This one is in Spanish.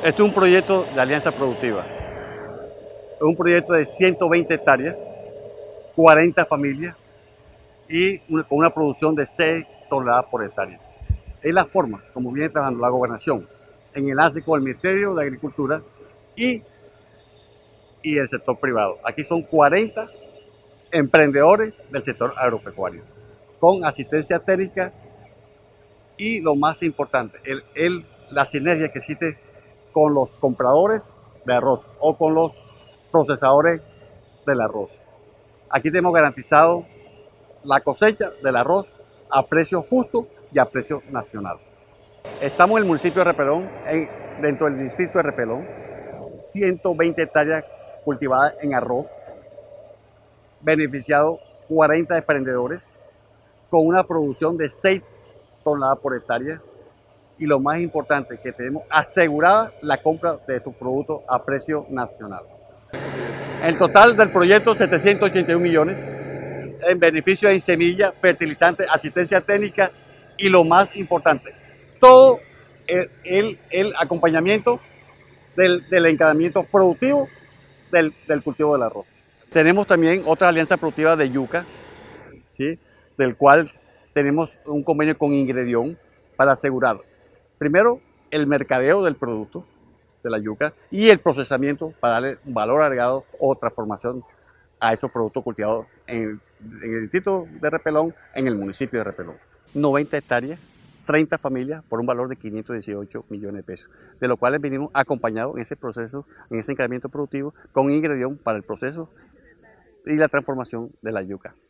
Este es un proyecto de alianza productiva. Es un proyecto de 120 hectáreas, 40 familias y con una producción de 6 toneladas por hectárea. Es la forma como viene trabajando la gobernación en enlace con el Ministerio de Agricultura y el sector privado. Aquí son 40 emprendedores del sector agropecuario, con asistencia técnica y lo más importante, la sinergia que existe con los compradores de arroz o con los procesadores del arroz. Aquí tenemos garantizado la cosecha del arroz a precio justo y a precio nacional. Estamos en el municipio de Repelón, dentro del distrito de Repelón, 120 hectáreas cultivadas en arroz, beneficiado 40 emprendedores con una producción de 6 toneladas por hectárea y lo más importante, que tenemos asegurada la compra de estos productos a precio nacional. El total del proyecto, 781 millones, en beneficio en semilla, fertilizante, asistencia técnica y lo más importante, todo el acompañamiento del encadenamiento productivo del cultivo del arroz. Tenemos también otra alianza productiva de yuca, ¿sí? Del cual tenemos un convenio con Ingredión para asegurar, primero, el mercadeo del producto de la yuca y el procesamiento para darle un valor agregado o transformación a esos productos cultivados en el distrito de Repelón, en el municipio de Repelón. 90 hectáreas, 30 familias por un valor de 518 millones de pesos, de los cuales venimos acompañados en ese proceso, en ese incremento productivo, con Ingredión para el proceso y la transformación de la yuca.